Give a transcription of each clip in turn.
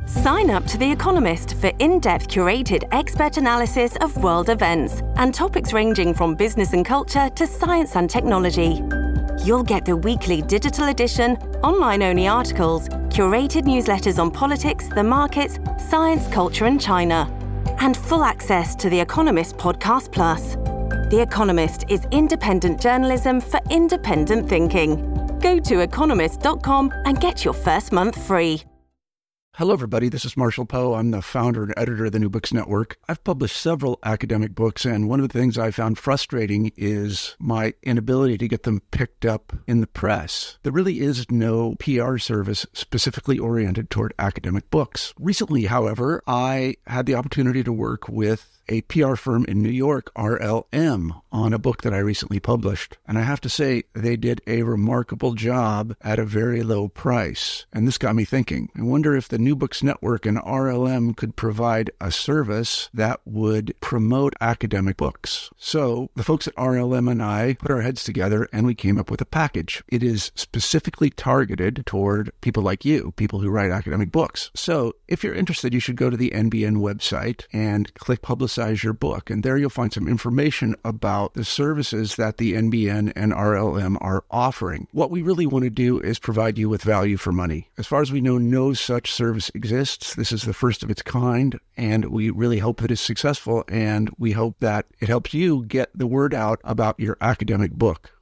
Sign up to The Economist for in-depth curated expert analysis of world events and topics ranging from business and culture to science and technology. You'll get the weekly digital edition, online-only articles, curated newsletters on politics, the markets, science, culture and China, and full access to The Economist Podcast Plus. The Economist is independent journalism for independent thinking. Go to economist.com and get your first month free. Hello, everybody. This is Marshall Poe. I'm the founder and editor of the New Books Network. I've published several academic books, and one of the things I found frustrating is my inability to get them picked up in the press. There really is no PR service specifically oriented toward academic books. Recently, however, I had the opportunity to work with a PR firm in New York, RLM, on a book that I recently published. And I have to say, they did a remarkable job at a very low price. And this got me thinking. I wonder if the New Books Network and RLM could provide a service that would promote academic books. So the folks at RLM and I put our heads together and we came up with a package. It is specifically targeted toward people like you, people who write academic books. So if you're interested, you should go to the NBN website and click Publicize Your Book. And there you'll find some information about the services that the NBN and RLM are offering. What we really want to do is provide you with value for money. As far as we know, no such service exists. This is the first of its kind, and we really hope that it's successful, and we hope that it helps you get the word out about your academic book.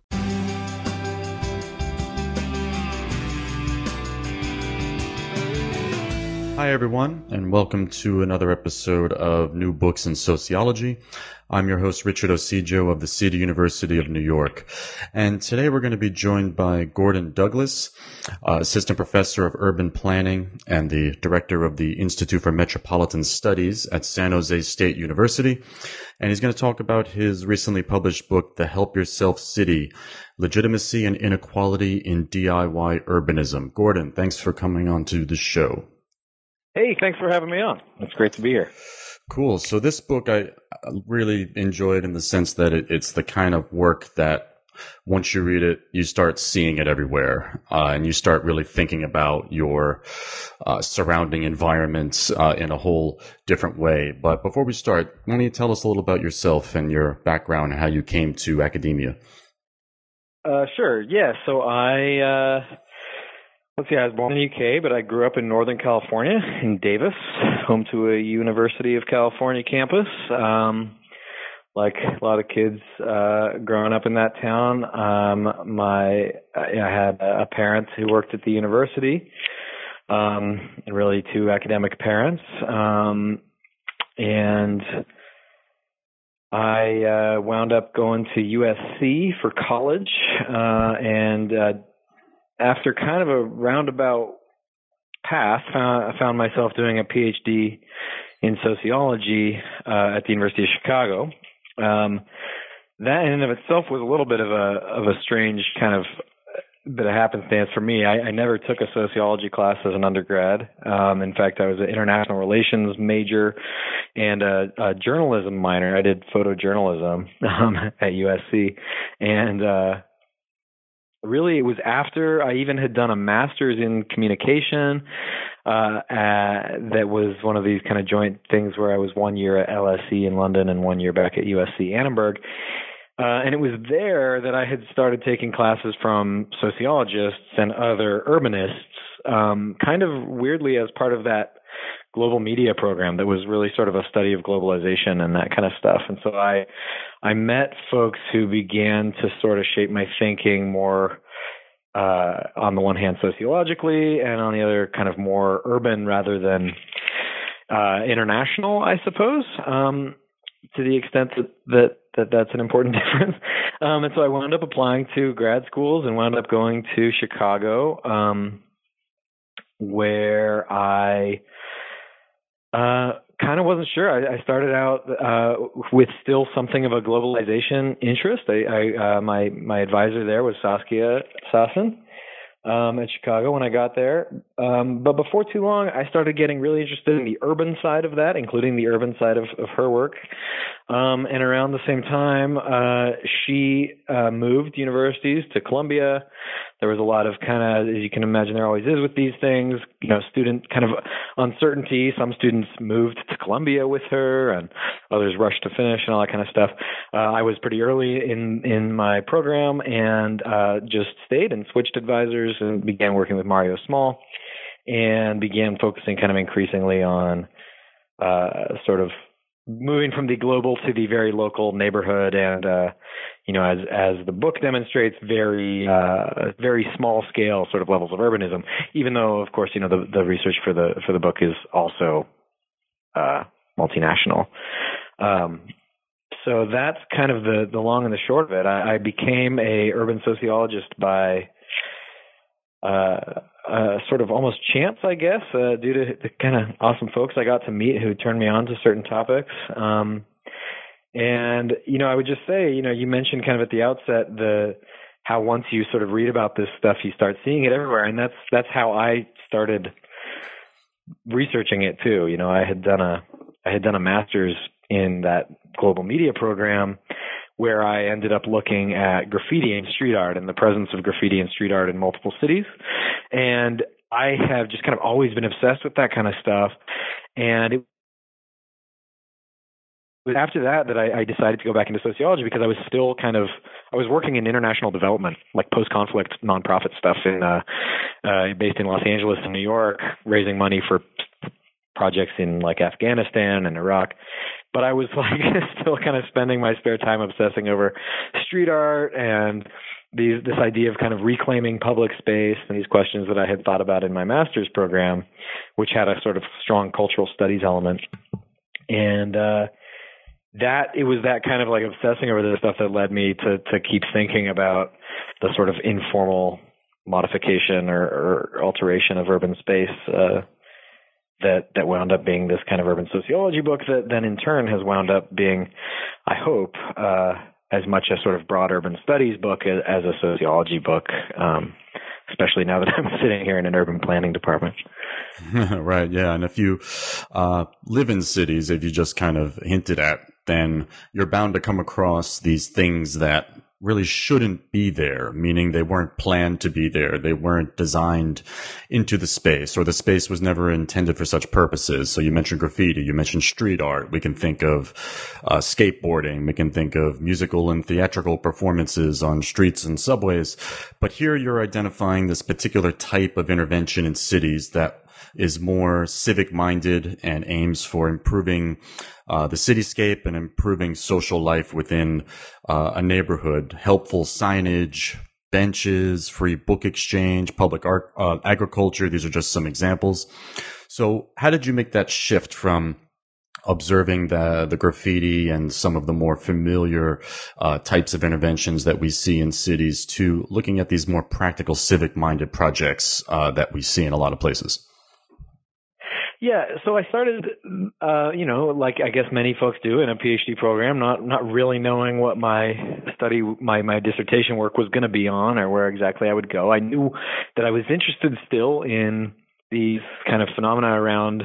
Hi, everyone, and welcome to another episode of New Books in Sociology. I'm your host, Richard Osijo of the City University of New York. And today we're going to be joined by Gordon Douglas, Assistant Professor of Urban Planning and the Director of the Institute for Metropolitan Studies at San Jose State University. And he's going to talk about his recently published book, The Help Yourself City, Legitimacy and Inequality in DIY Urbanism. Gordon, thanks for coming on to the show. Hey, thanks for having me on. It's great to be here. Cool. So this book I really enjoyed in the sense that it's the kind of work that once you read it, you start seeing it everywhere, and you start really thinking about your surrounding environments in a whole different way. But before we start, why don't you tell us a little about yourself and your background and how you came to academia? Sure. Yeah. So I was born in the UK, but I grew up in Northern California, in Davis, home to a University of California campus. Like a lot of kids growing up in that town, I had a parent who worked at the university, and really two academic parents. And I wound up going to USC for college, and after kind of a roundabout path, I found myself doing a PhD in sociology at the University of Chicago. That in and of itself was a little bit of a strange kind of bit of happenstance for me. I never took a sociology class as an undergrad. In fact, I was an international relations major and a journalism minor. I did photojournalism at USC, and really, it was after I even had done a master's in communication that was one of these kind of joint things where I was 1 year at LSE in London and 1 year back at USC Annenberg. And it was there that I had started taking classes from sociologists and other urbanists, kind of weirdly as part of that global media program that was really sort of a study of globalization and that kind of stuff. And so I met folks who began to sort of shape my thinking more on the one hand sociologically, and on the other kind of more urban rather than international, I suppose, to the extent that's an important difference. And so I wound up applying to grad schools and wound up going to Chicago, where I kind of wasn't sure. I started out with still something of a globalization interest. My advisor there was Saskia Sassen at Chicago when I got there, But before too long, I started getting really interested in the urban side of that, including the urban side of her work. And around the same time, she moved universities to Columbia. There was a lot of kind of, as you can imagine, there always is with these things, student kind of uncertainty. Some students moved to Columbia with her, and others rushed to finish and all that kind of stuff. I was pretty early in my program and just stayed and switched advisors and began working with Mario Small and began focusing kind of increasingly on sort of moving from the global to the very local neighborhood, and as the book demonstrates, very small scale sort of levels of urbanism. Even though, of course, the research for the book is also multinational. So that's kind of the long and the short of it. I became a urban sociologist by sort of almost chance, I guess, due to the kind of awesome folks I got to meet who turned me on to certain topics. And, I would just say, you mentioned kind of at the outset how once you sort of read about this stuff, you start seeing it everywhere. And that's how I started researching it too. I had done a master's in that global media program where I ended up looking at graffiti and street art and the presence of graffiti and street art in multiple cities. And I have just kind of always been obsessed with that kind of stuff. And it was after that I decided to go back into sociology, because I was still I was working in international development, like post-conflict nonprofit stuff based in Los Angeles and New York, raising money for projects in like Afghanistan and Iraq. But I was still kind of spending my spare time obsessing over street art and this idea of kind of reclaiming public space and these questions that I had thought about in my master's program, which had a sort of strong cultural studies element. And it was that kind of like obsessing over this stuff that led me to keep thinking about the sort of informal modification or alteration of urban space that wound up being this kind of urban sociology book that then in turn has wound up being, I hope, as much a sort of broad urban studies book as a sociology book, especially now that I'm sitting here in an urban planning department. Right, yeah. And if you live in cities, if you just kind of hinted at, then you're bound to come across these things that really shouldn't be there, meaning they weren't planned to be there. They weren't designed into the space, or the space was never intended for such purposes. So you mentioned graffiti, you mentioned street art. We can think of skateboarding. We can think of musical and theatrical performances on streets and subways. But here you're identifying this particular type of intervention in cities that is more civic-minded and aims for improving the cityscape and improving social life within a neighborhood. Helpful signage, benches, free book exchange, public art, agriculture. These are just some examples. So how did you make that shift from observing the graffiti and some of the more familiar types of interventions that we see in cities to looking at these more practical civic-minded projects that we see in a lot of places? Yeah, so I started, like I guess many folks do in a PhD program, not really knowing what my study, my dissertation work was going to be on or where exactly I would go. I knew that I was interested still in these kind of phenomena around,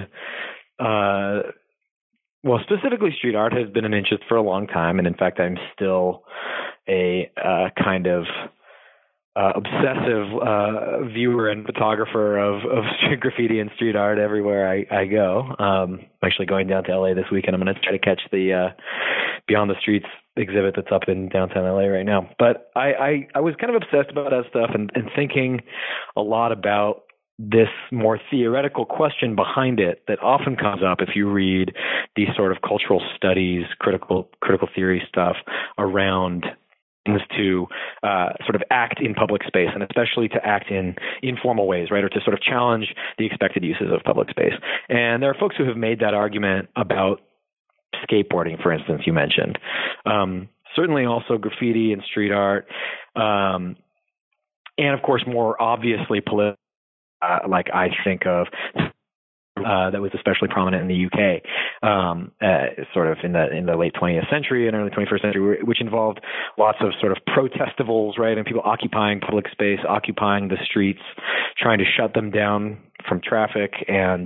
specifically street art has been an interest for a long time. And in fact, I'm still a kind of obsessive viewer and photographer of graffiti and street art everywhere I go. I'm actually going down to LA this weekend. I'm going to try to catch the Beyond the Streets exhibit that's up in downtown LA right now. But I was kind of obsessed about that stuff and thinking a lot about this more theoretical question behind it that often comes up if you read these sort of cultural studies, critical theory stuff around things to sort of act in public space, and especially to act in informal ways, right, or to sort of challenge the expected uses of public space. And there are folks who have made that argument about skateboarding, for instance, you mentioned. Certainly also graffiti and street art, and of course more obviously political, like I think of that was especially prominent in the UK, sort of in the late 20th century and early 21st century, which involved lots of sort of protestivals, right, and people occupying public space, occupying the streets, trying to shut them down from traffic and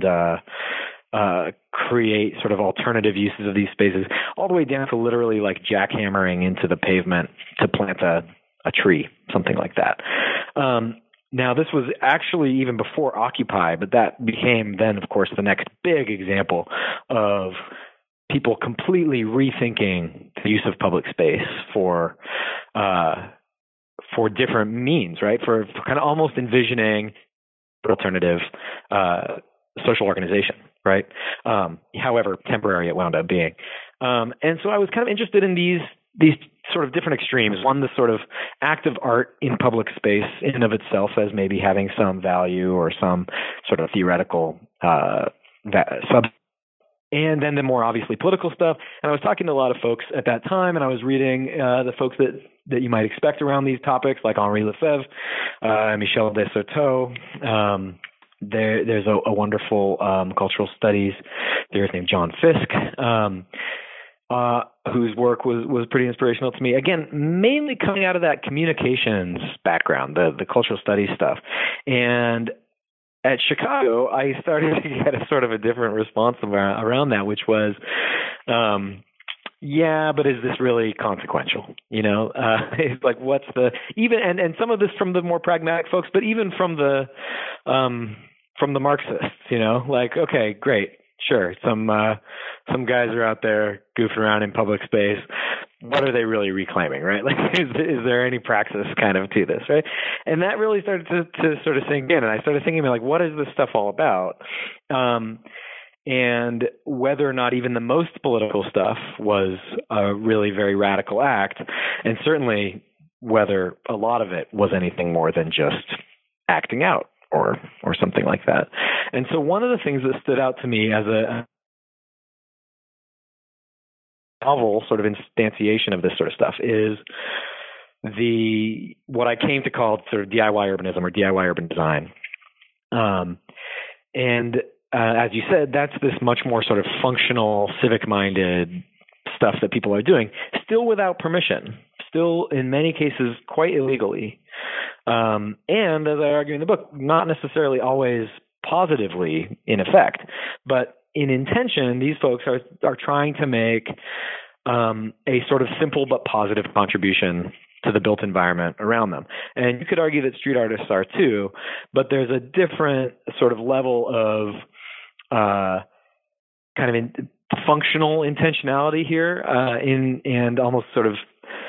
create sort of alternative uses of these spaces, all the way down to literally like jackhammering into the pavement to plant a tree, something like that. Now, this was actually even before Occupy, but that became then, of course, the next big example of people completely rethinking the use of public space for different means, right? For kind of almost envisioning alternative social organization, right? However temporary it wound up being. And so I was kind of interested in these sort of different extremes. One, the sort of act of art in public space in and of itself as maybe having some value or some sort of theoretical and then the more obviously political stuff. And I was talking to a lot of folks at that time, and I was reading the folks that you might expect around these topics, like Henri Lefebvre, Michel de Certeau. There's a wonderful cultural studies theorist named John Fiske, whose work was pretty inspirational to me. Again, mainly coming out of that communications background, the cultural studies stuff. And at Chicago, I started to get a sort of a different response around that, which was, yeah, but is this really consequential? It's like, what's the even and some of this from the more pragmatic folks, but even from the Marxists, like, okay, great, sure, some guys are out there goofing around in public space. What are they really reclaiming, right? Like, is there any praxis kind of to this, right? And that really started to sort of sink in, and I started thinking, like, what is this stuff all about? And whether or not even the most political stuff was a really very radical act, and certainly whether a lot of it was anything more than just acting out or something like that. And so one of the things that stood out to me as a novel sort of instantiation of this sort of stuff is what I came to call sort of DIY urbanism or DIY urban design. As you said, that's this much more sort of functional, civic-minded stuff that people are doing, still without permission, still in many cases quite illegally. And as I argue in the book, not necessarily always positively in effect, but in intention, these folks are trying to make a sort of simple but positive contribution to the built environment around them. And you could argue that street artists are too, but there's a different sort of level of kind of functional intentionality here, and almost sort of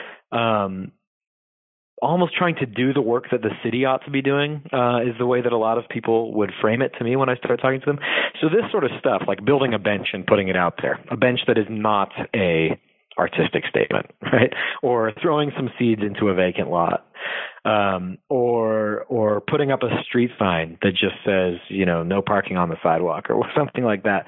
almost trying to do the work that the city ought to be doing is the way that a lot of people would frame it to me when I started talking to them. So this sort of stuff, like building a bench and putting it out there, a bench that is not a artistic statement, right? Or throwing some seeds into a vacant lot, or putting up a street sign that just says, no parking on the sidewalk or something like that,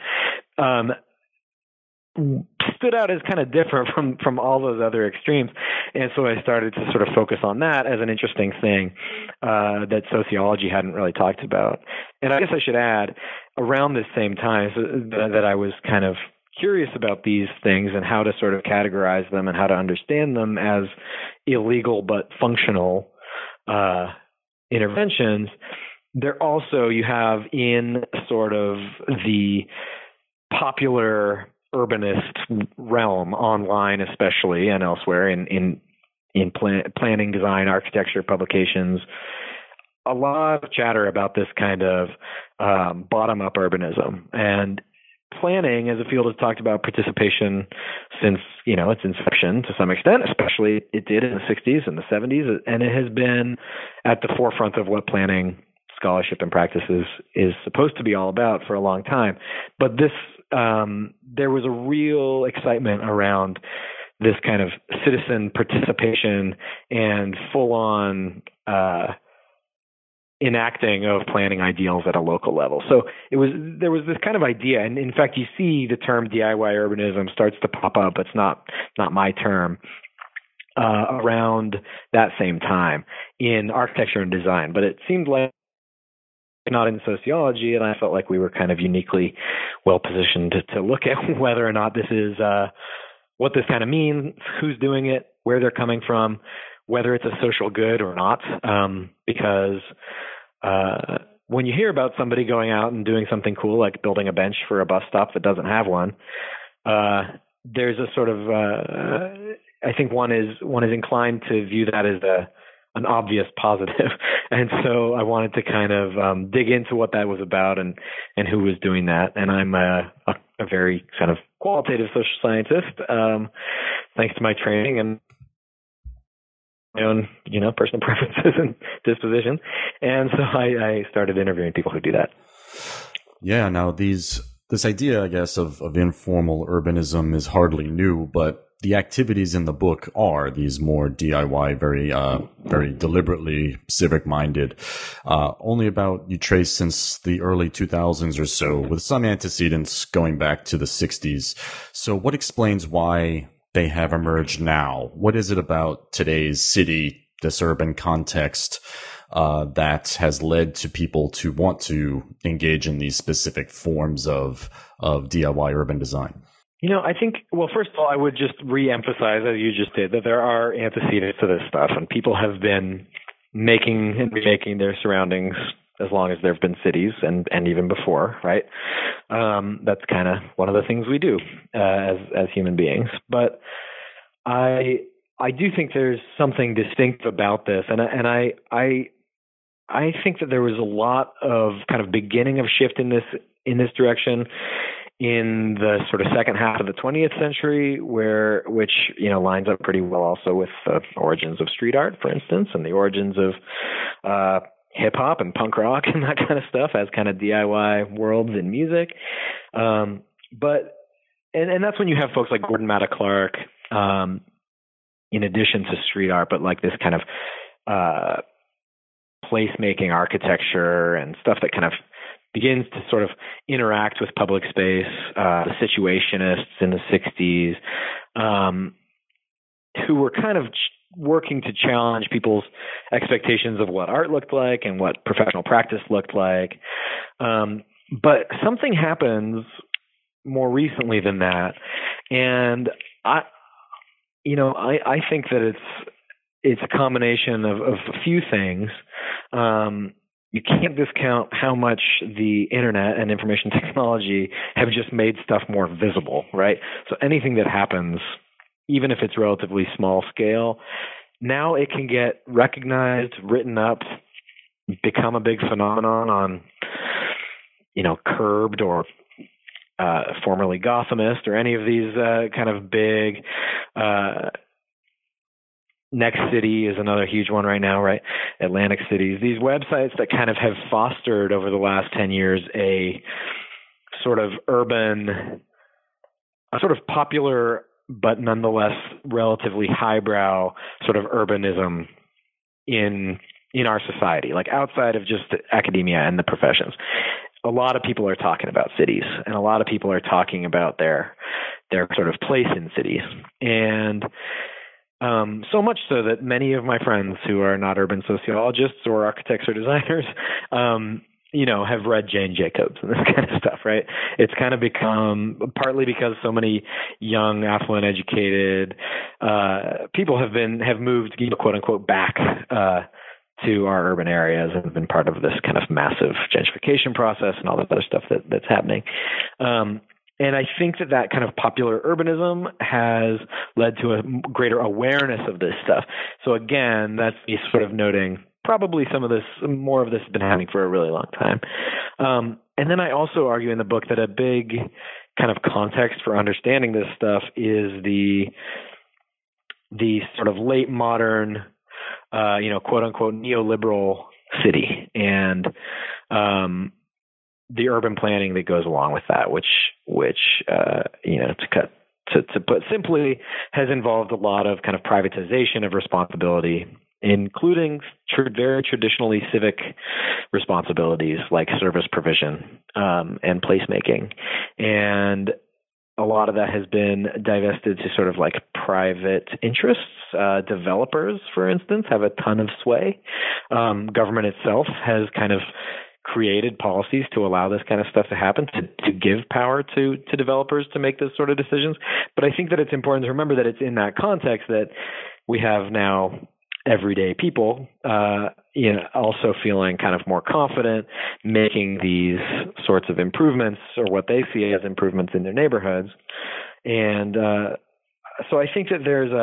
stood out as kind of different from all those other extremes. And so I started to sort of focus on that as an interesting thing that sociology hadn't really talked about. And I guess I should add, around this same time that I was kind of curious about these things and how to sort of categorize them and how to understand them as illegal but functional interventions, you have in sort of the popular urbanist realm, online especially and elsewhere in planning, design, architecture, publications, a lot of chatter about this kind of bottom-up urbanism. And planning as a field has talked about participation since, its inception to some extent, especially it did in the 60s and the 70s, and it has been at the forefront of what planning scholarship and practices is supposed to be all about for a long time. But this, there was a real excitement around this kind of citizen participation and full-on enacting of planning ideals at a local level. So there was this kind of idea, and in fact, you see the term DIY urbanism starts to pop up. It's not my term. Around that same time in architecture and design, but it seemed like not in sociology, and I felt like we were kind of uniquely well positioned to look at whether or not this is what this kind of means, who's doing it, where they're coming from, whether it's a social good or not, because when you hear about somebody going out and doing something cool, like building a bench for a bus stop that doesn't have one, there's a sort of, I think one is inclined to view that as an obvious positive. And so I wanted to kind of dig into what that was about and who was doing that. And I'm a very kind of qualitative social scientist, thanks to my training and my own, personal preferences and dispositions. And so I started interviewing people who do that. Yeah. Now this idea, I guess, of informal urbanism is hardly new, but the activities in the book are these more DIY, very deliberately civic-minded. You trace since the early 2000s or so, with some antecedents going back to the 60s. So what explains why they have emerged now? What is it about today's city, this urban context, that has led to people to want to engage in these specific forms of DIY urban design? I think, well, first of all, I would just re-emphasize, as you just did, that there are antecedents to this stuff, and people have been making and remaking their surroundings as long as there have been cities and even before, right? That's kind of one of the things we do as human beings. But I do think there's something distinct about this, and I think that there was a lot of kind of beginning of shift in this direction in the sort of second half of the 20th century, which lines up pretty well also with the origins of street art, for instance, and the origins of hip hop and punk rock and that kind of stuff as kind of DIY worlds in music. But that's when you have folks like Gordon Matta Clark, in addition to street art, but like this kind of placemaking architecture and stuff that kind of begins to sort of interact with public space, the Situationists in the 60s, who were kind of working to challenge people's expectations of what art looked like and what professional practice looked like. But something happens more recently than that. And I think that it's a combination of a few things. You can't discount how much the internet and information technology have just made stuff more visible, right? So anything that happens, even if it's relatively small scale, now it can get recognized, written up, become a big phenomenon on, Curbed or formerly Gothamist or any of these kind of big Next City is another huge one right now, right? Atlantic Cities. These websites that kind of have fostered over the last 10 years a sort of popular, but nonetheless relatively highbrow sort of urbanism in our society, like outside of just academia and the professions. A lot of people are talking about cities, and a lot of people are talking about their sort of place in cities. And so much so that many of my friends who are not urban sociologists or architects or designers, have read Jane Jacobs and this kind of stuff, right? It's kind of become, partly because so many young, affluent, educated people have moved, quote unquote, back to our urban areas and have been part of this kind of massive gentrification process and all that other stuff that's happening. And I think that kind of popular urbanism has led to a greater awareness of this stuff. So again, that's me sort of noting probably more of this has been happening for a really long time. And then I also argue in the book that a big kind of context for understanding this stuff is the sort of late modern, quote unquote, neoliberal city and the urban planning that goes along with that, which to put simply, has involved a lot of kind of privatization of responsibility, including very traditionally civic responsibilities like service provision and placemaking. And a lot of that has been divested to sort of like private interests. Developers, for instance, have a ton of sway. Government itself has kind of created policies to allow this kind of stuff to happen, to give power to developers to make those sort of decisions. But I think that it's important to remember that it's in that context that we have now everyday people, also feeling kind of more confident making these sorts of improvements or what they see as improvements in their neighborhoods. And so I think that there's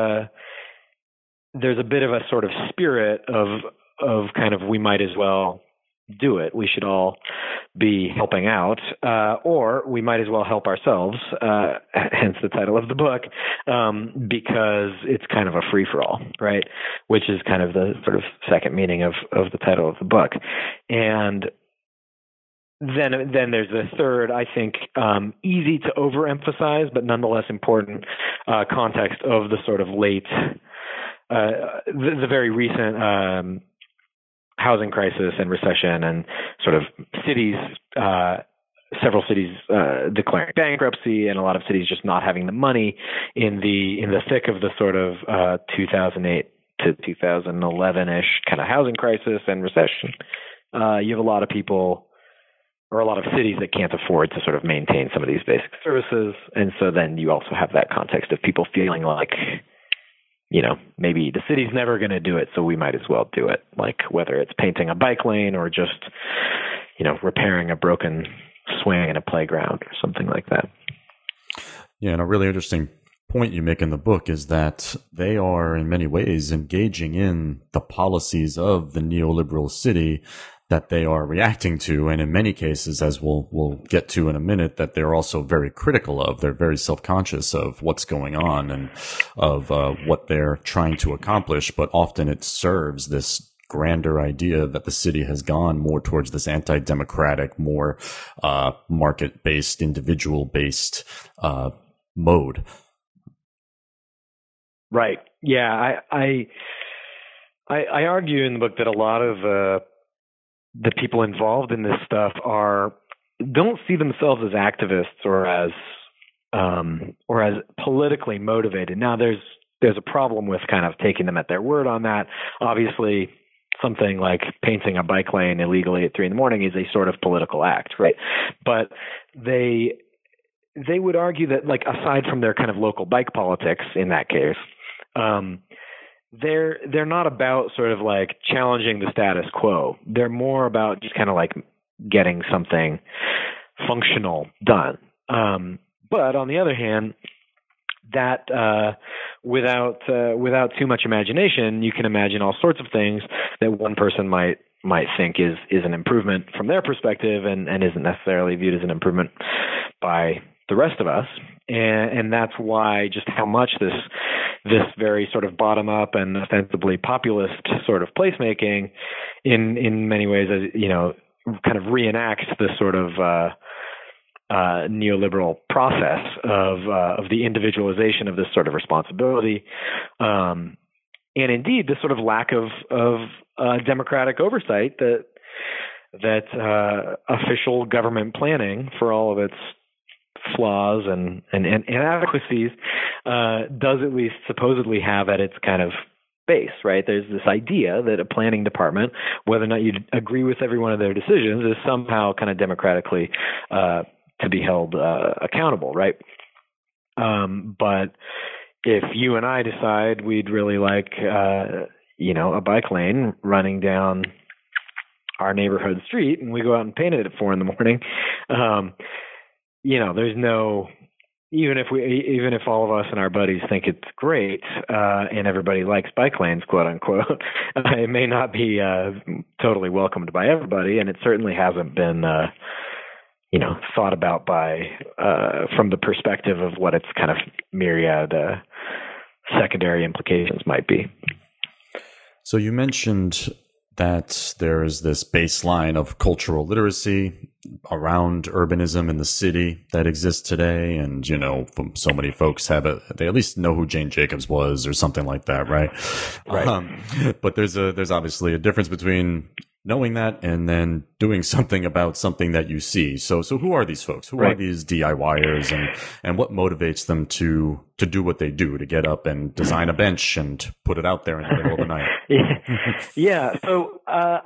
a bit of a sort of spirit of kind of, we might as well do it. We should all be helping out, or we might as well help ourselves, hence the title of the book, because it's kind of a free-for-all, right? Which is kind of the sort of second meaning of the title of the book. And then there's the third, I think, easy to overemphasize, but nonetheless important context of the sort of late, the very recent housing crisis and recession, and sort of cities, several cities declaring bankruptcy, and a lot of cities just not having the money in the thick of the sort of 2008 to 2011-ish kind of housing crisis and recession. You have a lot of people, or a lot of cities, that can't afford to sort of maintain some of these basic services, and so then you also have that context of people feeling like, maybe the city's never going to do it, so we might as well do it. Like whether it's painting a bike lane or just, repairing a broken swing in a playground or something like that. Yeah, and a really interesting point you make in the book is that they are in many ways engaging in the policies of the neoliberal city that they are reacting to, and in many cases, as we'll get to in a minute, that they're also very critical of. They're very self-conscious of what's going on and of what they're trying to accomplish, but often it serves this grander idea that the city has gone more towards this anti-democratic, more market-based, individual-based mode. Right. Yeah. I argue in the book that a lot of the people involved in this stuff don't see themselves as activists or as politically motivated. Now, there's a problem with kind of taking them at their word on that. Obviously, something like painting a bike lane illegally at 3 a.m. is a sort of political act, right? But they would argue that, like, aside from their kind of local bike politics in that case, they're not about sort of like challenging the status quo. They're more about just kind of like getting something functional done. But on the other hand, that without too much imagination, you can imagine all sorts of things that one person might think is an improvement from their perspective, and isn't necessarily viewed as an improvement by the rest of us. And that's why just how much this very sort of bottom up and ostensibly populist sort of placemaking in many ways, as kind of reenacts this sort of neoliberal process of the individualization of this sort of responsibility, and indeed this sort of lack of democratic oversight that official government planning, for all of its flaws and inadequacies, does at least supposedly have at its kind of base, right? There's this idea that a planning department, whether or not you agree with every one of their decisions, is somehow kind of democratically to be held accountable, right? But if you and I decide we'd really like, a bike lane running down our neighborhood street, and we go out and paint it at 4 a.m, there's no, even if all of us and our buddies think it's great, and everybody likes bike lanes, quote unquote, it may not be totally welcomed by everybody, and it certainly hasn't been thought about by from the perspective of what its kind of myriad secondary implications might be. So you mentioned that there is this baseline of cultural literacy around urbanism in the city that exists today. And, so many folks they at least know who Jane Jacobs was or something like that, right? Right. But there's obviously a difference between knowing that and then doing something about something that you see. So who are these folks? Who are these DIYers, and what motivates them to do what they do, to get up and design a bench and put it out there in the middle of the night? Yeah. So,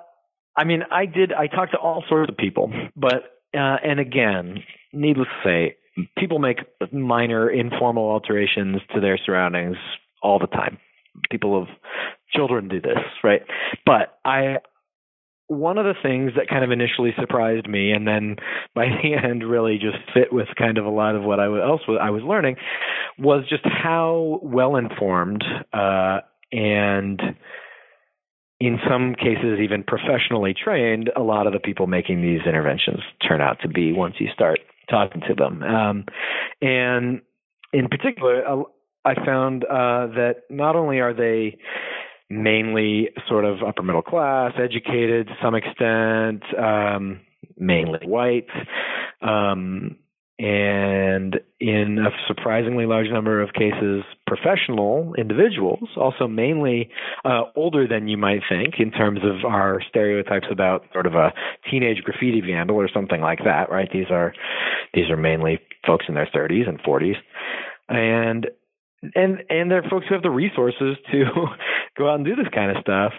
I talked to all sorts of people, but, and again, needless to say, people make minor informal alterations to their surroundings all the time. People of children do this, right? But one of the things that kind of initially surprised me, and then by the end really just fit with kind of a lot of what I was learning, was just how well informed and in some cases even professionally trained a lot of the people making these interventions turn out to be once you start talking to them. And in particular, I found that not only are they mainly sort of upper middle class, educated to some extent, mainly white, and in a surprisingly large number of cases, professional individuals, also mainly older than you might think in terms of our stereotypes about sort of a teenage graffiti vandal or something like that, right? These are mainly folks in their 30s and 40s. And they're folks who have the resources to go out and do this kind of stuff.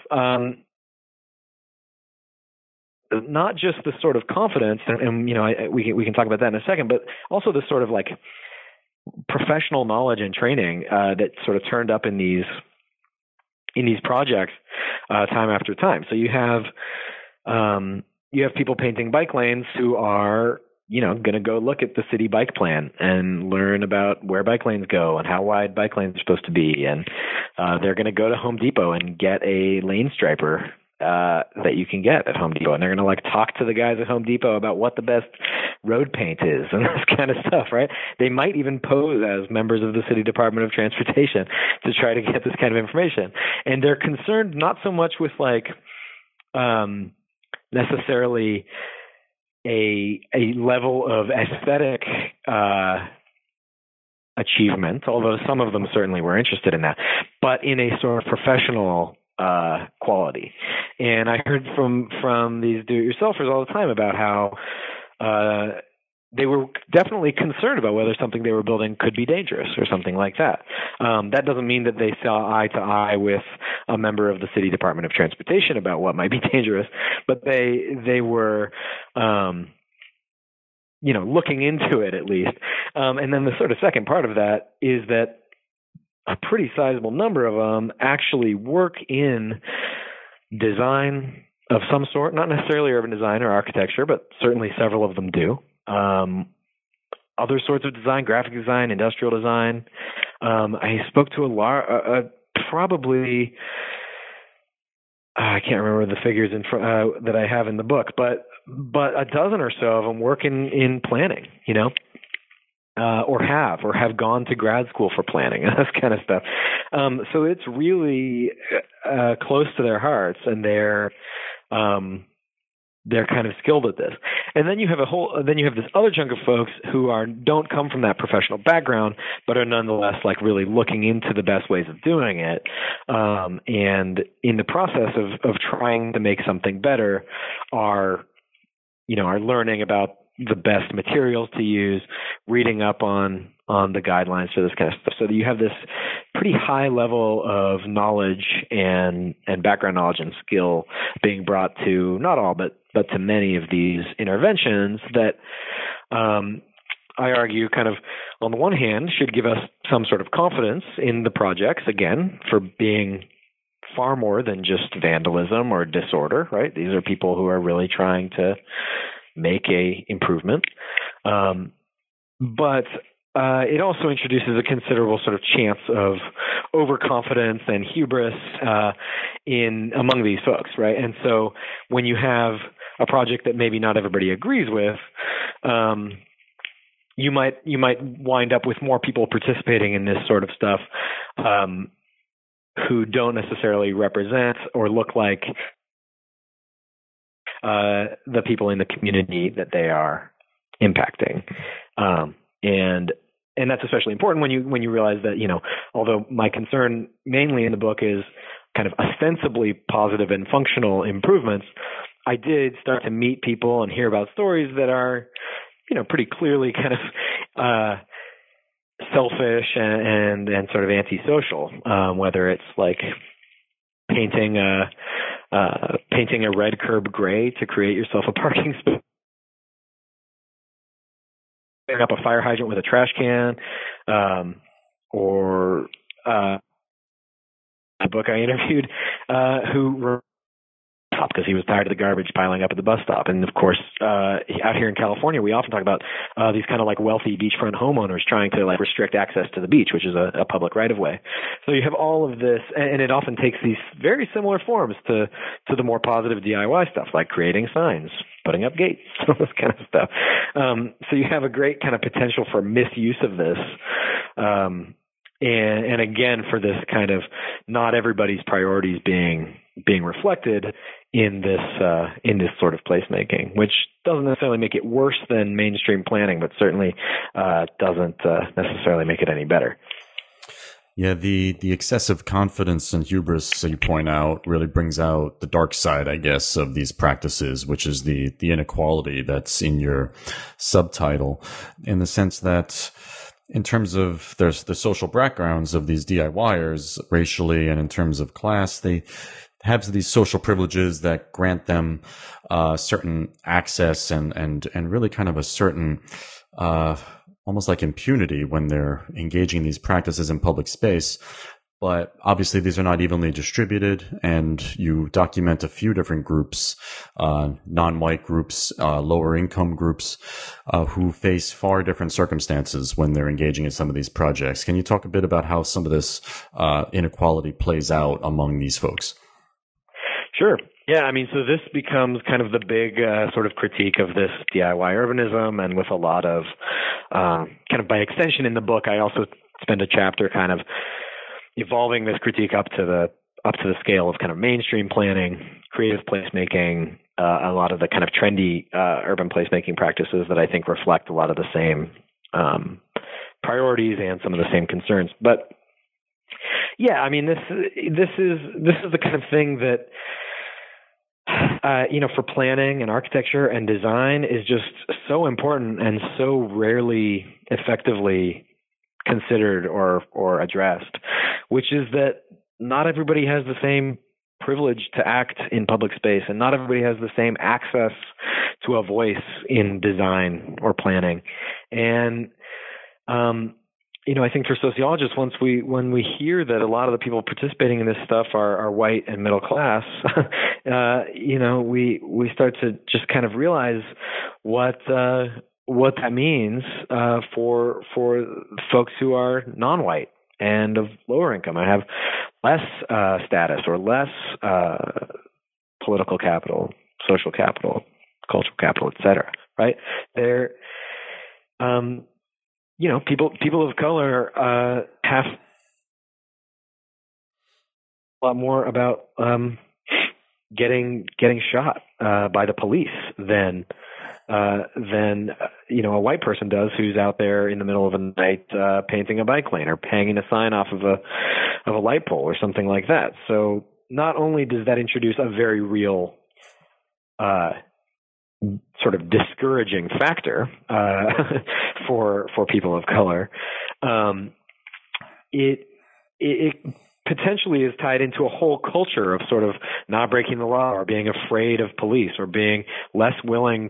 Not just the sort of confidence, and we can talk about that in a second, but also the sort of like professional knowledge and training that sort of turned up in these projects time after time. So you have people painting bike lanes who are going to go look at the city bike plan and learn about where bike lanes go and how wide bike lanes are supposed to be. And they're going to go to Home Depot and get a lane striper that you can get at Home Depot. And they're going to talk to the guys at Home Depot about what the best road paint is and this kind of stuff, right? They might even pose as members of the City Department of Transportation to try to get this kind of information. And they're concerned not so much with necessarily a level of aesthetic achievement, although some of them certainly were interested in that, but in a sort of professional quality. And I heard from these do-it-yourselfers all the time about how they were definitely concerned about whether something they were building could be dangerous or something like that. That doesn't mean that they saw eye to eye with a member of the City Department of Transportation about what might be dangerous, but they were looking into it at least. And then the sort of second part of that is that a pretty sizable number of them actually work in design of some sort, not necessarily urban design or architecture, but certainly several of them do. Other sorts of design, graphic design, industrial design. I spoke to probably, I can't remember the figures that I have in the book, but a dozen or so of them work in planning, or have gone to grad school for planning and this kind of stuff. So it's really close to their hearts, and they're kind of skilled at this. And then you have this other chunk of folks who don't come from that professional background, but are nonetheless really looking into the best ways of doing it. And in the process of trying to make something better are learning about the best materials to use, reading up on the guidelines for this kind of stuff. So that you have this pretty high level of knowledge and background knowledge and skill being brought to not all, but to many of these interventions that I argue kind of on the one hand should give us some sort of confidence in the projects, again, for being far more than just vandalism or disorder, right? These are people who are really trying to make a improvement. But it also introduces a considerable sort of chance of overconfidence and hubris among these folks, right? And so when you have a project that maybe not everybody agrees with, you might wind up with more people participating in this sort of stuff who don't necessarily represent or look like the people in the community that they are impacting. And that's especially important when you realize that, although my concern mainly in the book is kind of ostensibly positive and functional improvements, I did start to meet people and hear about stories that are, pretty clearly kind of selfish and sort of antisocial, whether it's like painting a red curb gray to create yourself a parking space, picking up a fire hydrant with a trash can, or the book I interviewed who because he was tired of the garbage piling up at the bus stop. And of course, out here in California, we often talk about these kind of like wealthy beachfront homeowners trying to like restrict access to the beach, which is a public right of way. So you have all of this, and it often takes these very similar forms to the more positive DIY stuff, like creating signs, putting up gates, all this kind of stuff. So you have a great kind of potential for misuse of this. And again, for this kind of not everybody's priorities being reflected in this sort of placemaking, which doesn't necessarily make it worse than mainstream planning, but certainly doesn't necessarily make it any better. Yeah, the excessive confidence and hubris, you point out, really brings out the dark side, I guess, of these practices, which is the inequality that's in your subtitle, in the sense that in terms of there's the social backgrounds of these DIYers racially and in terms of class, they have these social privileges that grant them certain access and really kind of a certain almost like impunity when they're engaging in these practices in public space. But obviously these are not evenly distributed, and you document a few different groups, non-white groups, lower income groups, who face far different circumstances when they're engaging in some of these projects. Can you talk a bit about how some of this inequality plays out among these folks? Sure. Yeah, I mean, so this becomes kind of the big sort of critique of this DIY urbanism, and with a lot of kind of by extension in the book, I also spend a chapter kind of evolving this critique up to the scale of kind of mainstream planning, creative placemaking, a lot of the kind of trendy urban placemaking practices that I think reflect a lot of the same priorities and some of the same concerns. But yeah, I mean, this is the kind of thing that for planning and architecture and design is just so important and so rarely effectively considered or addressed, which is that not everybody has the same privilege to act in public space, and not everybody has the same access to a voice in design or planning. And I think for sociologists, when we hear that a lot of the people participating in this stuff are white and middle class, we start to just kind of realize what that means for folks who are non-white and of lower income and have less status or less political capital, social capital, cultural capital, et cetera. Right? They're people of color have a lot more about getting shot by the police than a white person does, who's out there in the middle of the night painting a bike lane or hanging a sign off of a light pole or something like that. So not only does that introduce a very real sort of discouraging factor for people of color, it potentially is tied into a whole culture of sort of not breaking the law or being afraid of police or being less willing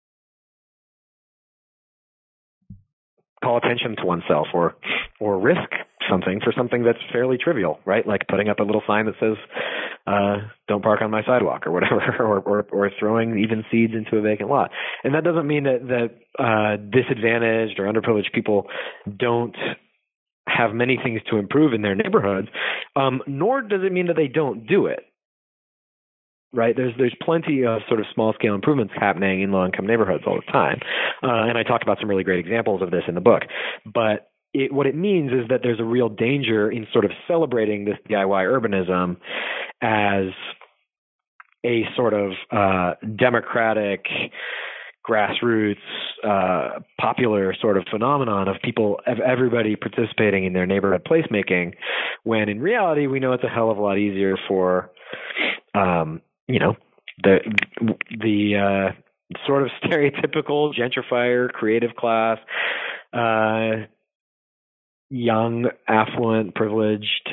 call attention to oneself or risk something for something that's fairly trivial, right? Like putting up a little sign that says, don't park on my sidewalk or whatever, or throwing even seeds into a vacant lot. And that doesn't mean that disadvantaged or underprivileged people don't have many things to improve in their neighborhoods, nor does it mean that they don't do it. Right, there's plenty of sort of small scale improvements happening in low income neighborhoods all the time, and I talk about some really great examples of this in the book. But what it means is that there's a real danger in sort of celebrating this DIY urbanism as a sort of democratic, grassroots, popular sort of phenomenon of everybody participating in their neighborhood placemaking, when in reality we know it's a hell of a lot easier for the sort of stereotypical gentrifier, creative class, young, affluent, privileged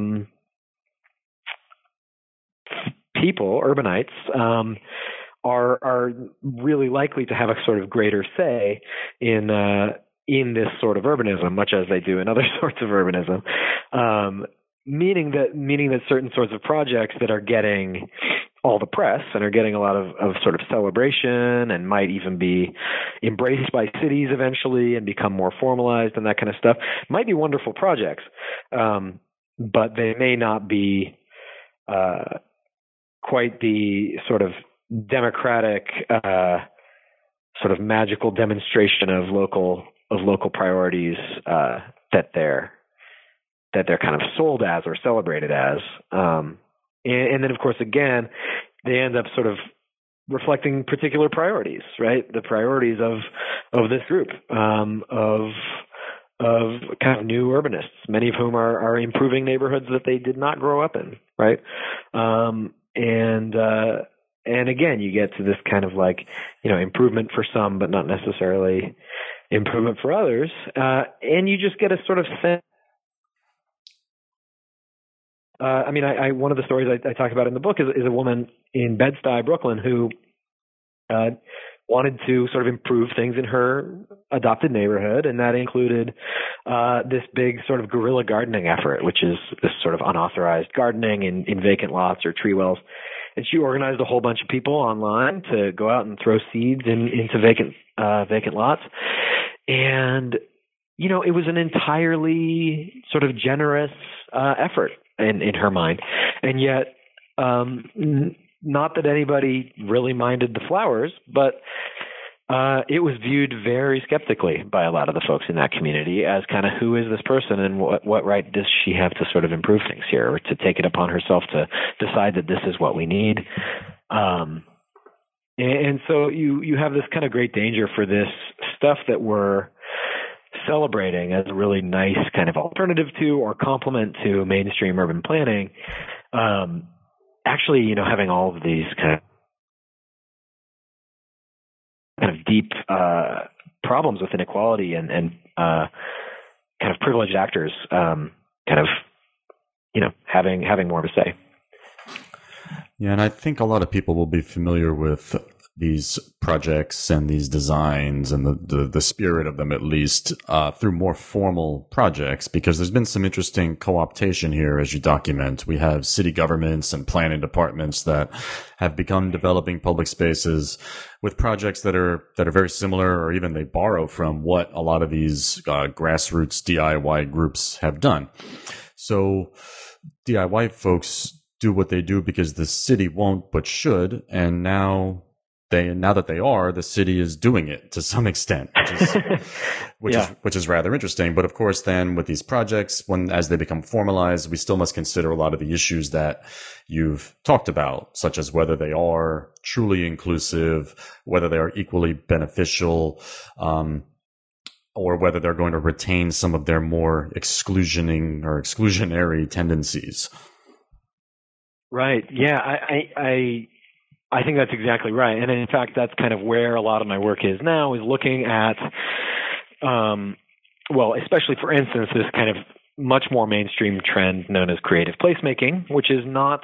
people, urbanites, are really likely to have a sort of greater say in this sort of urbanism, much as they do in other sorts of urbanism. meaning that certain sorts of projects that are getting all the press and are getting a lot of sort of celebration and might even be embraced by cities eventually and become more formalized and that kind of stuff might be wonderful projects, but they may not be quite the sort of democratic sort of magical demonstration of local priorities that they're kind of sold as or celebrated as. And then, of course, again, they end up sort of reflecting particular priorities, right? The priorities of this group, of kind of new urbanists, many of whom are improving neighborhoods that they did not grow up in, right? And again, you get to this kind of like, improvement for some, but not necessarily improvement for others. And you just get a sort of sense. One of the stories I talk about in the book is a woman in Bed-Stuy, Brooklyn, who wanted to sort of improve things in her adopted neighborhood, and that included this big sort of guerrilla gardening effort, which is this sort of unauthorized gardening in vacant lots or tree wells. And she organized a whole bunch of people online to go out and throw seeds into vacant lots. And, it was an entirely sort of generous effort in her mind. And yet, not that anybody really minded the flowers, but it was viewed very skeptically by a lot of the folks in that community as kind of, who is this person and what right does she have to sort of improve things here, or to take it upon herself to decide that this is what we need. And so you have this kind of great danger for this stuff that we're celebrating as a really nice kind of alternative to or complement to mainstream urban planning. Actually, having all of these kind of deep problems with inequality and kind of privileged actors kind of having more to say. Yeah, and I think a lot of people will be familiar with these projects and these designs and the spirit of them, at least, through more formal projects, because there's been some interesting co-optation here as you document. We have city governments and planning departments that have begun developing public spaces with projects that are very similar, or even they borrow from what a lot of these grassroots DIY groups have done. So DIY folks do what they do because the city won't but should, and now that they are, the city is doing it to some extent, which is rather interesting. But of course, then with these projects, as they become formalized, we still must consider a lot of the issues that you've talked about, such as whether they are truly inclusive, whether they are equally beneficial, or whether they're going to retain some of their more exclusionary tendencies. Right. Yeah. I think that's exactly right. And in fact, that's kind of where a lot of my work is now, is looking at, especially for instance, this kind of much more mainstream trend known as creative placemaking, which is not,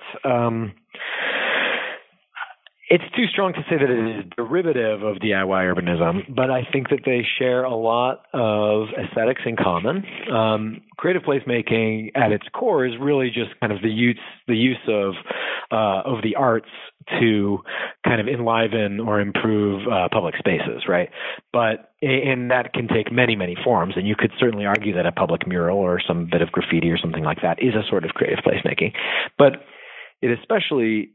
it's too strong to say that it is derivative of DIY urbanism, but I think that they share a lot of aesthetics in common. Creative placemaking at its core is really just kind of the use of the arts to kind of enliven or improve public spaces, right? And that can take many, many forms. And you could certainly argue that a public mural or some bit of graffiti or something like that is a sort of creative placemaking. But it especially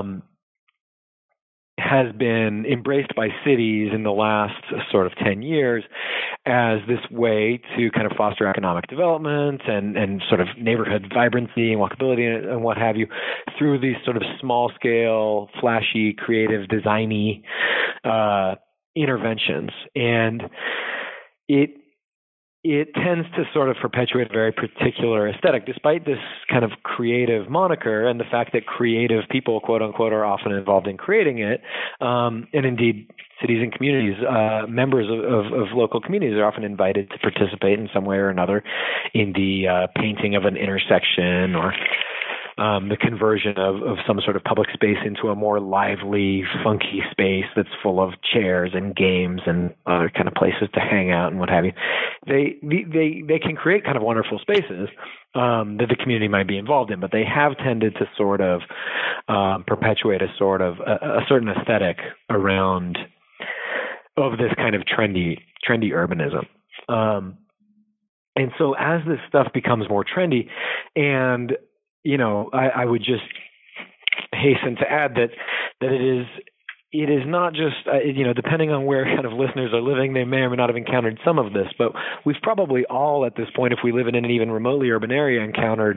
has been embraced by cities in the last sort of 10 years as this way to kind of foster economic development and sort of neighborhood vibrancy and walkability and what have you through these sort of small scale, flashy, creative, designy interventions. And it tends to sort of perpetuate a very particular aesthetic, despite this kind of creative moniker and the fact that creative people, quote unquote, are often involved in creating it. And indeed, cities and communities, members of local communities are often invited to participate in some way or another in the painting of an intersection or the conversion of some sort of public space into a more lively, funky space that's full of chairs and games and other kind of places to hang out and what have you. They can create kind of wonderful spaces that the community might be involved in, but they have tended to sort of perpetuate a sort of a certain aesthetic around of this kind of trendy urbanism. And so as this stuff becomes more trendy, and, you know, I would just hasten to add that it is not just, you know, depending on where kind of listeners are living, they may or may not have encountered some of this, but we've probably all at this point, if we live in an even remotely urban area, encountered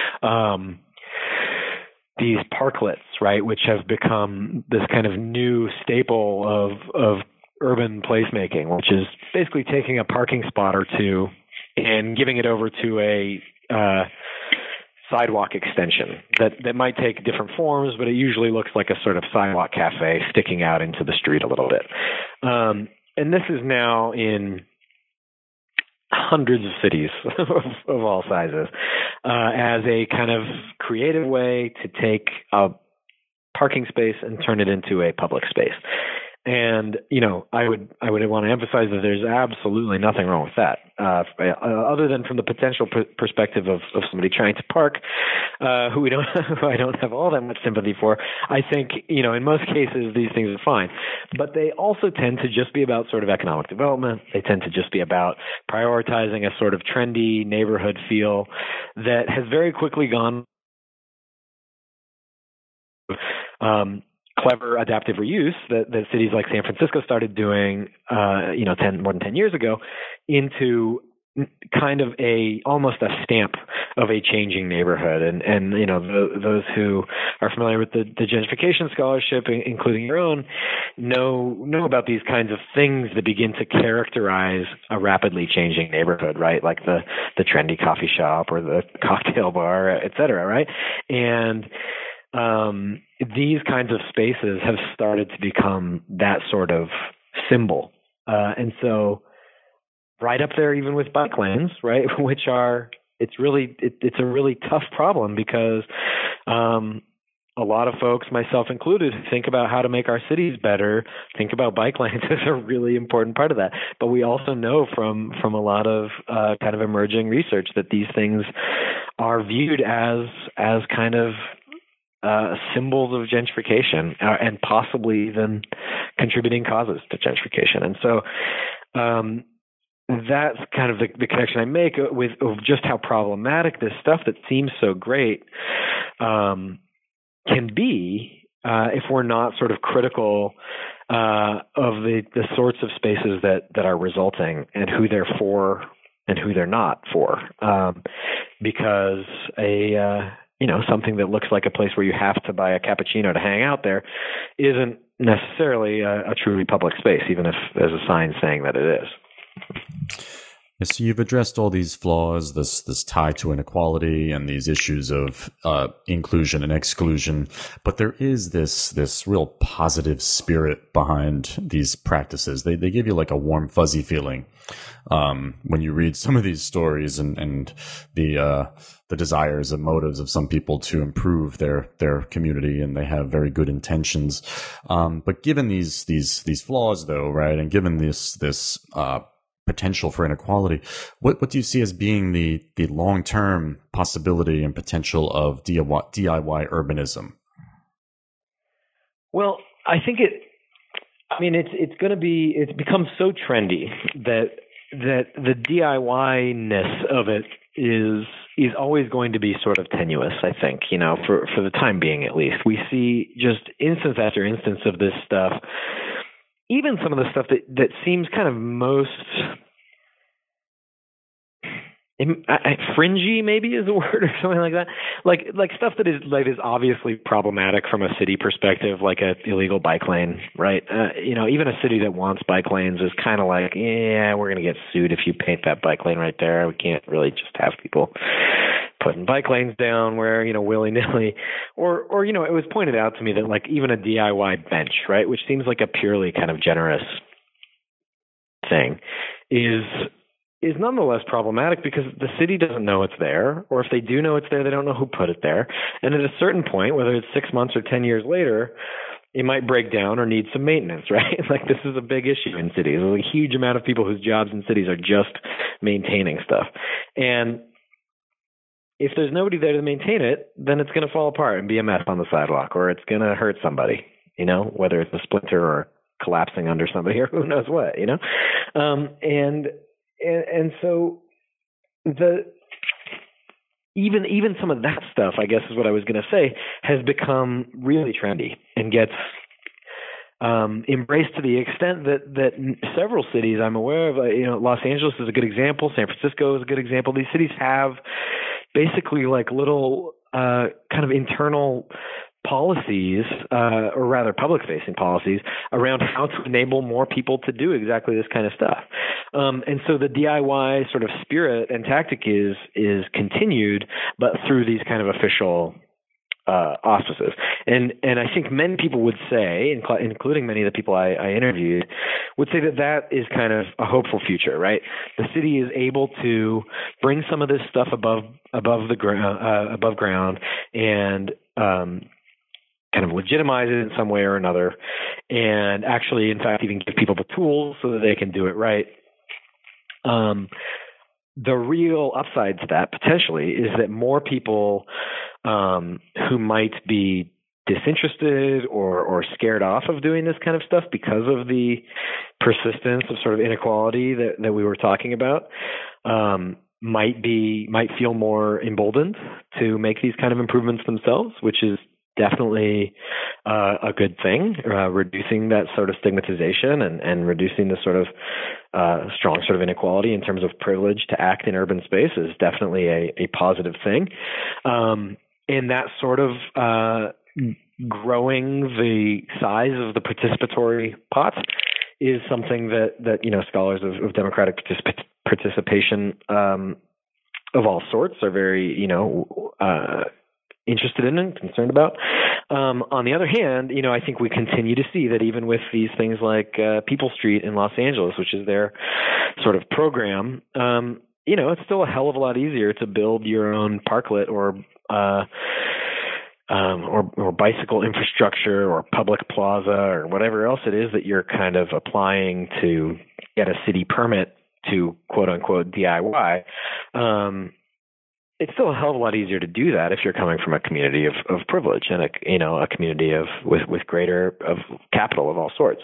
these parklets, right, which have become this kind of new staple of urban placemaking, which is basically taking a parking spot or two and giving it over to a sidewalk extension that might take different forms, but it usually looks like a sort of sidewalk cafe sticking out into the street a little bit. And this is now in hundreds of cities of all sizes as a kind of creative way to take a parking space and turn it into a public space. And, you know, I would want to emphasize that there's absolutely nothing wrong with that, other than from the potential perspective of somebody trying to park, who I don't have all that much sympathy for. I think, you know, in most cases, these things are fine, but they also tend to just be about sort of economic development. They tend to just be about prioritizing a sort of trendy neighborhood feel that has very quickly gone, clever adaptive reuse that cities like San Francisco started doing, more than 10 years ago, into kind of almost a stamp of a changing neighborhood. And you know, those who are familiar with the gentrification scholarship, including your own, know about these kinds of things that begin to characterize a rapidly changing neighborhood, right? Like the trendy coffee shop or the cocktail bar, et cetera, right? And these kinds of spaces have started to become that sort of symbol. And so right up there even with bike lanes, right, which are, it's a really tough problem because a lot of folks, myself included, think about how to make our cities better, think about bike lanes as a really important part of that. But we also know from a lot of kind of emerging research that these things are viewed as kind of symbols of gentrification and possibly even contributing causes to gentrification. And so that's kind of the connection I make with just how problematic this stuff that seems so great can be if we're not sort of critical of the sorts of spaces that are resulting and who they're for and who they're not for. Because something that looks like a place where you have to buy a cappuccino to hang out there isn't necessarily a truly public space, even if there's a sign saying that it is. So you've addressed all these flaws, this tie to inequality and these issues of inclusion and exclusion, but there is this real positive spirit behind these practices. They give you like a warm, fuzzy feeling when you read some of these stories and the desires and motives of some people to improve their community, and they have very good intentions. But given these flaws, though, right, and given this potential for inequality, what do you see as being the long-term possibility and potential of DIY urbanism? Well, I think it's become so trendy that the DIY-ness of it is always going to be sort of tenuous, I think, for the time being at least. We see just instance after instance of this stuff. Even some of the stuff that seems kind of most fringy, maybe is a word, or something like that. Like stuff that is obviously problematic from a city perspective, like a illegal bike lane, right? Even a city that wants bike lanes is kind of like, yeah, we're going to get sued if you paint that bike lane right there. We can't really just have people putting bike lanes down where, willy-nilly, or it was pointed out to me that like even a DIY bench, right, which seems like a purely kind of generous thing, is is nonetheless problematic because the city doesn't know it's there, or if they do know it's there, they don't know who put it there. And at a certain point, whether it's 6 months or 10 years later, it might break down or need some maintenance, right? Like, this is a big issue in cities. There's a huge amount of people whose jobs in cities are just maintaining stuff. And if there's nobody there to maintain it, then it's going to fall apart and be a mess on the sidewalk, or it's going to hurt somebody, whether it's a splinter or collapsing under somebody or who knows what, and so even some of that stuff, I guess is what I was going to say, has become really trendy and gets embraced to the extent that several cities I'm aware of, Los Angeles is a good example, San Francisco is a good example. These cities have basically like little kind of internal policies, or rather public-facing policies, around how to enable more people to do exactly this kind of stuff. And so the DIY sort of spirit and tactic is continued, but through these kind of official auspices. And I think many people would say, including many of the people I interviewed, would say that is kind of a hopeful future, right? The city is able to bring some of this stuff above ground and kind of legitimize it in some way or another, and actually, in fact, even give people the tools so that they can do it right. The real upside to that, potentially, is that more people who might be disinterested or scared off of doing this kind of stuff because of the persistence of sort of inequality that we were talking about, might feel more emboldened to make these kind of improvements themselves, which is definitely a good thing. Reducing that sort of stigmatization and reducing the sort of strong sort of inequality in terms of privilege to act in urban space is definitely a positive thing. And that sort of growing the size of the participatory pot is something that scholars of democratic participation of all sorts are very interested in and concerned about. On the other hand, I think we continue to see that even with these things like People Street in Los Angeles, which is their sort of program, it's still a hell of a lot easier to build your own parklet or bicycle infrastructure or public plaza or whatever else it is that you're kind of applying to get a city permit to quote unquote DIY. It's still a hell of a lot easier to do that if you're coming from a community of privilege and a community with greater of capital of all sorts.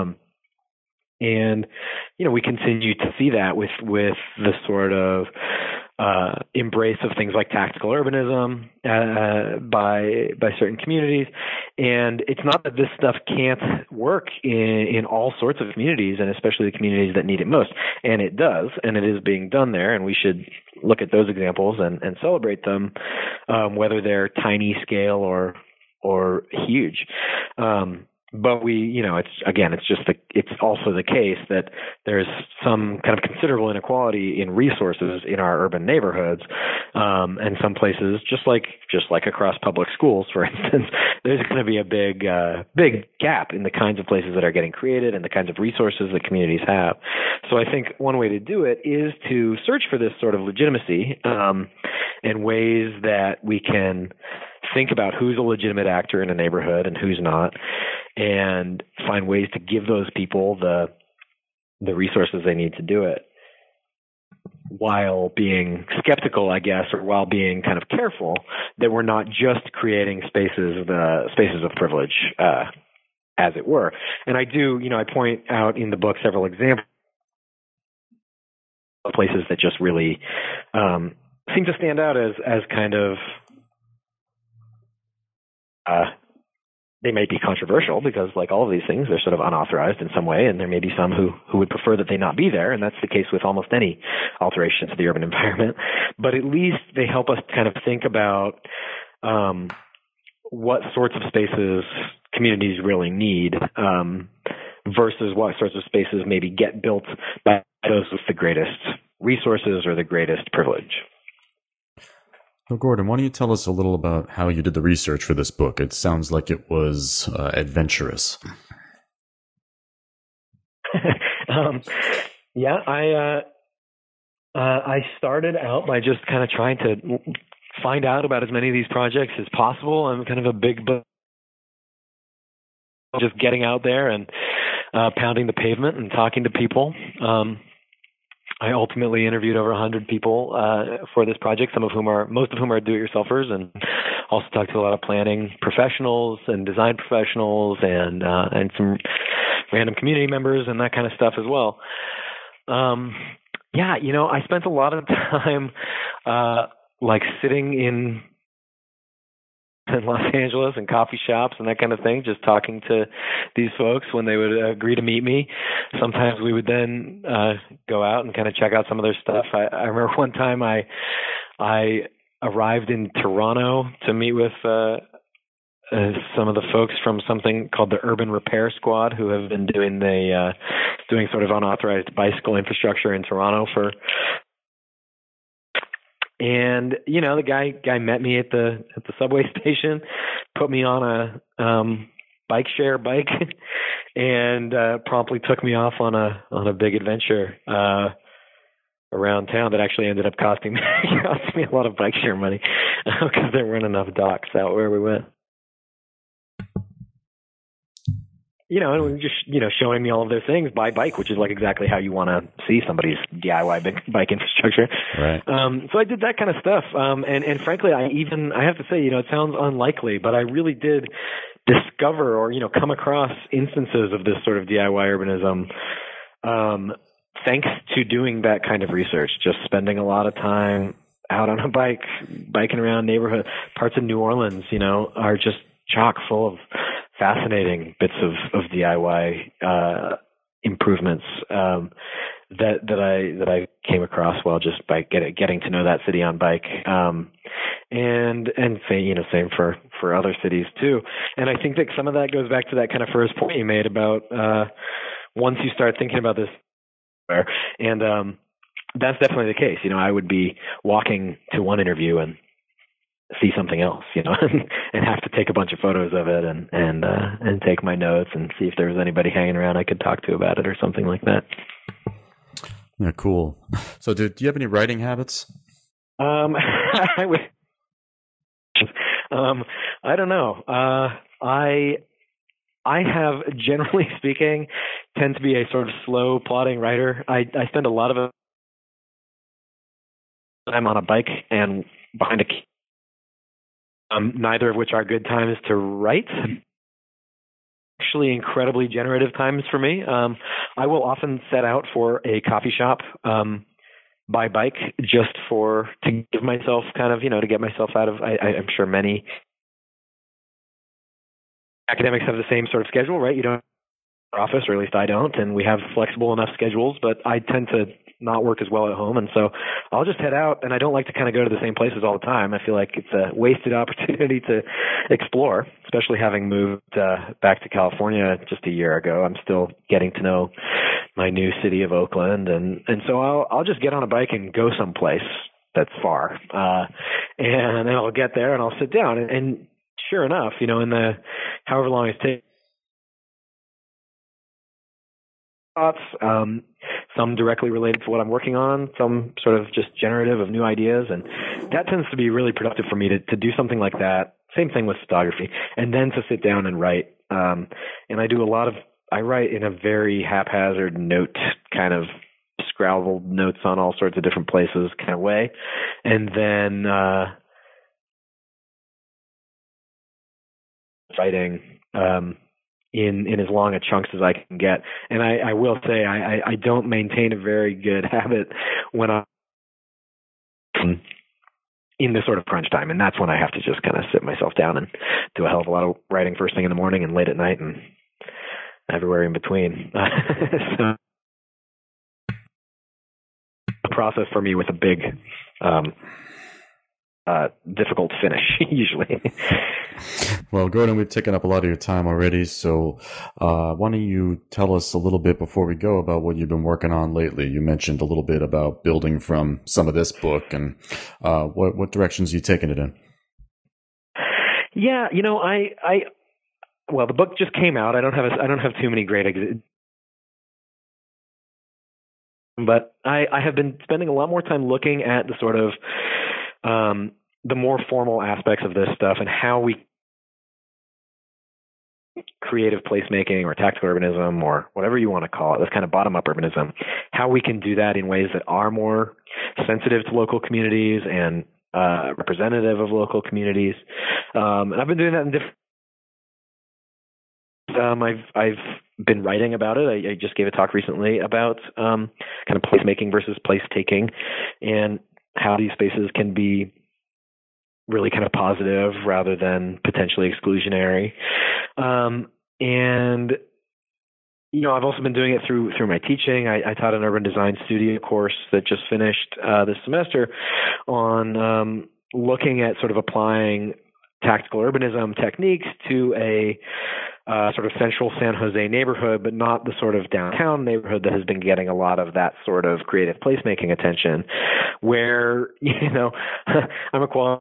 And we continue to see that with the sort of embrace of things like tactical urbanism by certain communities. And it's not that this stuff can't work in all sorts of communities, and especially the communities that need it most. And it does, and it is being done there, and we should look at those examples and celebrate them, whether they're tiny scale or huge. But it's also the case that there's some kind of considerable inequality in resources in our urban neighborhoods, and some places, just like across public schools, for instance, there's going to be a big gap in the kinds of places that are getting created and the kinds of resources that communities have. So I think one way to do it is to search for this sort of legitimacy, and ways that we can think about who's a legitimate actor in a neighborhood and who's not, and find ways to give those people the resources they need to do it, while being skeptical, I guess, or while being kind of careful that we're not just creating spaces of privilege, as it were. And I point out in the book several examples of places that just really seem to stand out as kind of they may be controversial because, like all of these things, they're sort of unauthorized in some way, and there may be some who would prefer that they not be there, and that's the case with almost any alteration to the urban environment. But at least they help us kind of think about what sorts of spaces communities really need, versus what sorts of spaces maybe get built by those with the greatest resources or the greatest privilege. So, Gordon, why don't you tell us a little about how you did the research for this book? It sounds like it was adventurous. I I started out by just kind of trying to find out about as many of these projects as possible. I'm kind of a big just getting out there and pounding the pavement and talking to people. I ultimately interviewed over 100 people for this project, most of whom are do-it-yourselfers, and also talked to a lot of planning professionals and design professionals and some random community members and that kind of stuff as well. Yeah, I spent a lot of time sitting in Los Angeles and coffee shops and that kind of thing, just talking to these folks when they would agree to meet me. Sometimes we would then go out and kind of check out some of their stuff. I remember one time I arrived in Toronto to meet with some of the folks from something called the Urban Repair Squad, who have been doing sort of unauthorized bicycle infrastructure in Toronto for. And the guy met me at the subway station, put me on a bike share bike, and promptly took me off on a big adventure around town that actually ended up costing me a lot of bike share money because there weren't enough docks out where we went. And just, showing me all of those things by bike, which is like exactly how you want to see somebody's DIY bike infrastructure. Right. So I did that kind of stuff. And frankly, I have to say, it sounds unlikely, but I really did discover or, come across instances of this sort of DIY urbanism, thanks to doing that kind of research, just spending a lot of time out on a bike, biking around neighborhood parts of New Orleans, are just chock full of fascinating bits of DIY improvements that I came across while just by getting to know that city on bike, and same for other cities too. And I think that some of that goes back to that kind of first point you made about once you start thinking about this, and that's definitely the case. I would be walking to one interview and see something else, and have to take a bunch of photos of it and take my notes and see if there was anybody hanging around I could talk to about it or something like that. Yeah, cool. So do you have any writing habits? I don't know. I have, generally speaking, tend to be a sort of slow, plodding writer. I spend a lot of time on a bike and behind a key. Neither of which are good times to write. Actually, incredibly generative times for me. I will often set out for a coffee shop by bike just to give myself kind of, to get myself out of, I'm sure many academics have the same sort of schedule, right? You don't have an office, or at least I don't, and we have flexible enough schedules, but I tend to not work as well at home. And so I'll just head out, and I don't like to kind of go to the same places all the time. I feel like it's a wasted opportunity to explore, especially having moved back to California just a year ago. I'm still getting to know my new city of Oakland. And so I'll just get on a bike and go someplace that's far. And then I'll get there and I'll sit down. And sure enough, in the however long it takes, thoughts, some directly related to what I'm working on, some sort of just generative of new ideas. And that tends to be really productive for me to do something like that. Same thing with photography. And then to sit down and write. And I write in a very haphazard note, kind of scrawled notes on all sorts of different places kind of way. And then writing in as long a chunks as I can get. And I will say I don't maintain a very good habit when I'm in this sort of crunch time. And that's when I have to just kind of sit myself down and do a hell of a lot of writing first thing in the morning and late at night and everywhere in between. So the process for me with a big difficult finish usually. Well, Gordon, we've taken up a lot of your time already, so why don't you tell us a little bit before we go about what you've been working on lately? You mentioned a little bit about building from some of this book, and what directions are you taking it in? Yeah, well, the book just came out. I don't have too many great But I have been spending a lot more time looking at the sort of the more formal aspects of this stuff and how we creative placemaking or tactical urbanism or whatever you want to call it, this kind of bottom-up urbanism, how we can do that in ways that are more sensitive to local communities and representative of local communities. And I've been doing that in different I've been writing about it. I just gave a talk recently about kind of placemaking versus place taking and how these spaces can be really kind of positive rather than potentially exclusionary. And, you know, I've also been doing it through my teaching. I taught an urban design studio course that just finished this semester on looking at sort of applying tactical urbanism techniques to a sort of central San Jose neighborhood, but not the sort of downtown neighborhood that has been getting a lot of that sort of creative placemaking attention, where, you know, I'm a qualified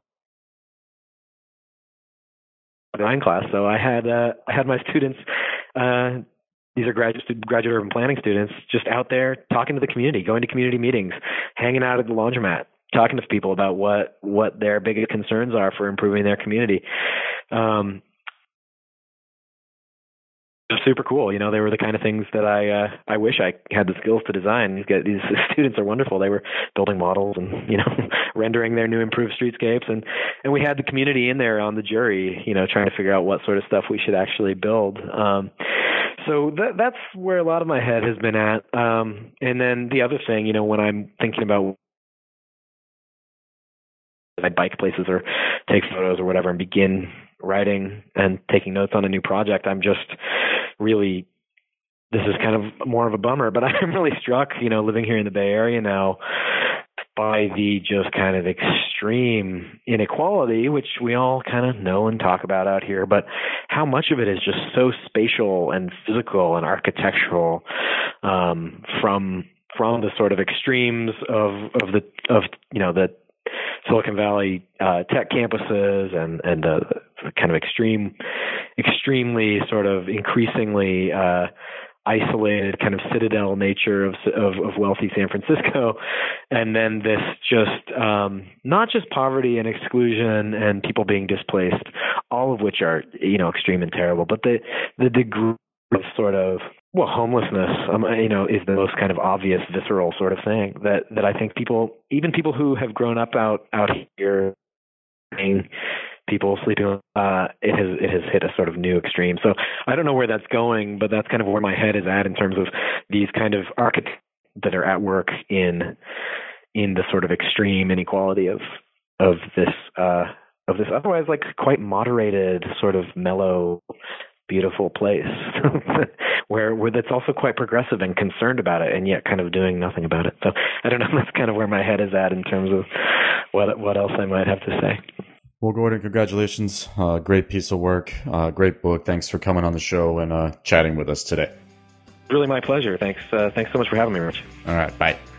design class, so I had my students, these are graduate urban planning students, just out there talking to the community, going to community meetings, hanging out at the laundromat, talking to people about what their biggest concerns are for improving their community. Super cool. You know, they were the kind of things that I wish I had the skills to design. These students are wonderful. They were building models and, you know, rendering their new improved streetscapes. And we had the community in there on the jury, you know, trying to figure out what sort of stuff we should actually build. So that's where a lot of my head has been at. And then the other thing, you know, when I'm thinking about I bike places or take photos or whatever and begin writing and taking notes on a new project, I'm just really, this is kind of more of a bummer, but I'm really struck, you know, living here in the Bay Area now by the just kind of extreme inequality, which we all kind of know and talk about out here, but how much of it is just so spatial and physical and architectural, from the sort of extremes of you know, the Silicon Valley tech campuses and the kind of extremely sort of increasingly isolated kind of citadel nature of wealthy San Francisco, and then this just not just poverty and exclusion and people being displaced, all of which are, you know, extreme and terrible, but the degree of sort of homelessness, you know, is the most kind of obvious, visceral sort of thing that I think even people who have grown up out here, people sleeping, it has hit a sort of new extreme. So I don't know where that's going, but that's kind of where my head is at in terms of these kind of architects that are at work in the sort of extreme inequality of this otherwise like quite moderated, sort of mellow, beautiful place where that's also quite progressive and concerned about it and yet kind of doing nothing about it. So I don't know, that's kind of where my head is at in terms of what else I might have to say. Well, Gordon, congratulations. Great piece of work. Great book. Thanks for coming on the show and chatting with us today. Really my pleasure. Thanks so much for having me, Rich. All right. Bye.